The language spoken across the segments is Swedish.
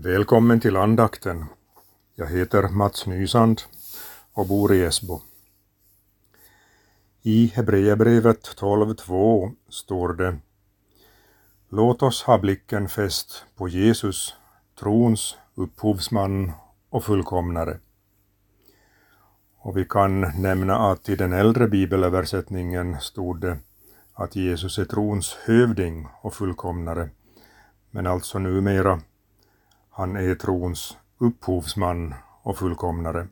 Välkommen till andakten. Jag heter Mats Nysand och bor i Esbo. I Hebreerbrevet 12:2 står det: Låt oss ha blicken fäst på Jesus, trons upphovsman och fullkomnare. Och vi kan nämna att i den äldre bibelöversättningen stod det att Jesus är trons hövding och fullkomnare, men alltså numera han är trons upphovsman och fullkomnare.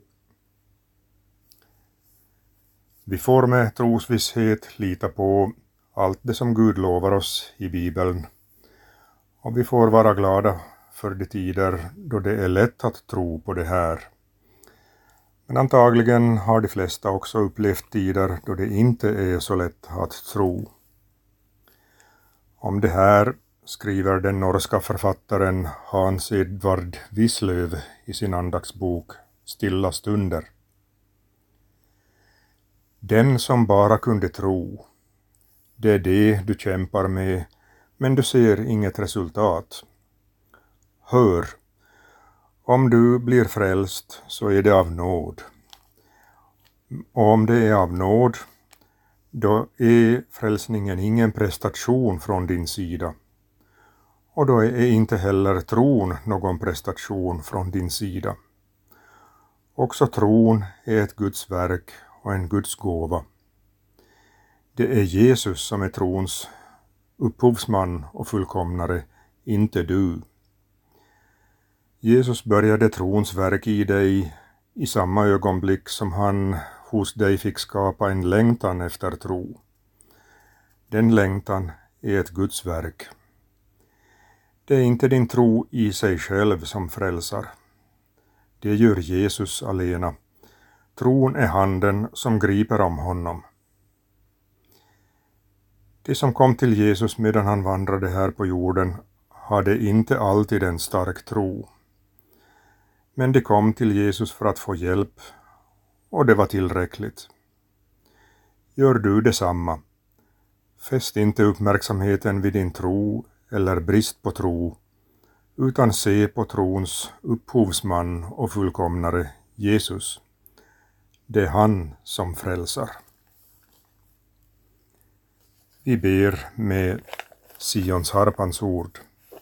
Vi får med trosvisshet lita på allt det som Gud lovar oss i Bibeln, och vi får vara glada för de tider då det är lätt att tro på det här. Men antagligen har de flesta också upplevt tider då det inte är så lätt att tro. Om det här skriver den norska författaren Hans Edvard Wislöf i sin andaktsbok Stilla stunder. Den som bara kunde tro, det är det du kämpar med, men du ser inget resultat. Hör, om du blir frälst så är det av nåd. Och om det är av nåd, då är frälsningen ingen prestation från din sida. Och då är inte heller tron någon prestation från din sida. Också tron är ett Guds verk och en Guds gåva. Det är Jesus som är trons upphovsman och fullkomnare, inte du. Jesus började trons verk i dig i samma ögonblick som han hos dig fick skapa en längtan efter tro. Den längtan är ett Guds verk. Det är inte din tro i sig själv som frälsar. Det gör Jesus alena. Tron är handen som griper om honom. De som kom till Jesus medan han vandrade här på jorden hade inte alltid en stark tro. Men de kom till Jesus för att få hjälp, och det var tillräckligt. Gör du detsamma. Fäst inte uppmärksamheten vid din tro eller brist på tro, utan se på trons upphovsman och fullkomnare, Jesus. Det är han som frälsar. Vi ber med Sionsharpans ord.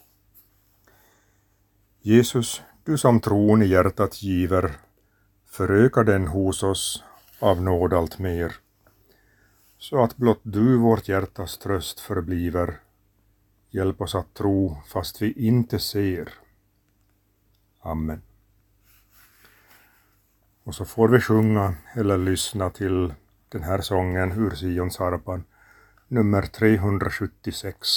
Jesus, du som tron i hjärtat giver, föröka den hos oss av nåd allt mer, så att blott du vårt hjärtas tröst förbliver. Hjälp oss att tro fast vi inte ser. Amen. Och så får vi sjunga eller lyssna till den här sången ur Sionsharpan, nummer 376.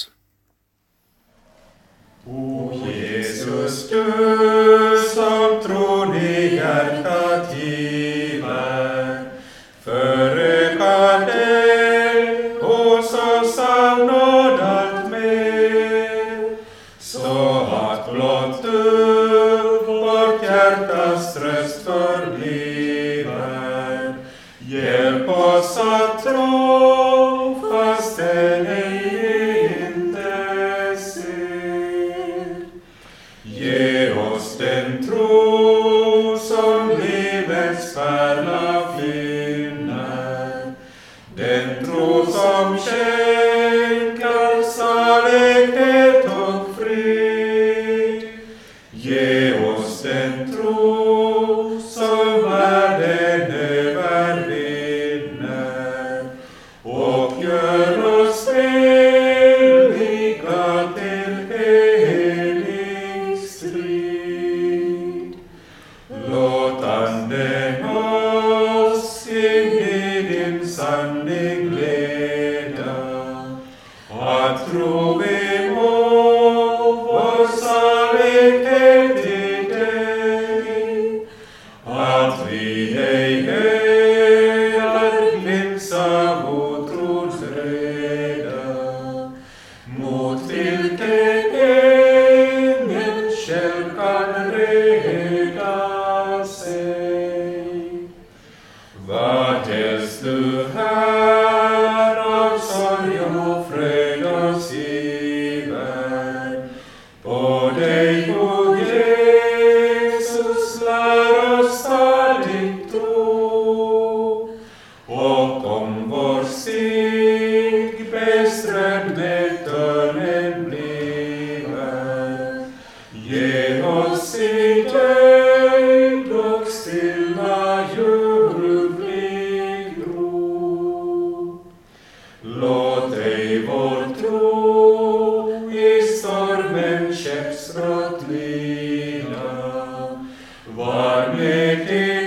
O Jesus, du som tron i hjärtat giver, föröka dig hos oss av nåd allt mer, så att blott du vårt hjärtas tröst förbliver. Hjälp oss att tro fastän ej inte ser. Ge oss den tro som livets pärla finner, den tro som skänker salighet och frid. Ge oss den tro som världen övervinner, och gör oss villiga till helig strid. Låt anden oss in i din sanning leda, att tro vi må vår salighet i dig, att vi ej höjar glinsa mot trons reda, mot vilken ingen själv kan reda sig. Varhelst du här av sorg och fröjd oss giver, på dig, o Jesus, Ge oss i död och stilla ljuvlig ro. Låt ej vår tro i stormen skeppsbrott vila. Var med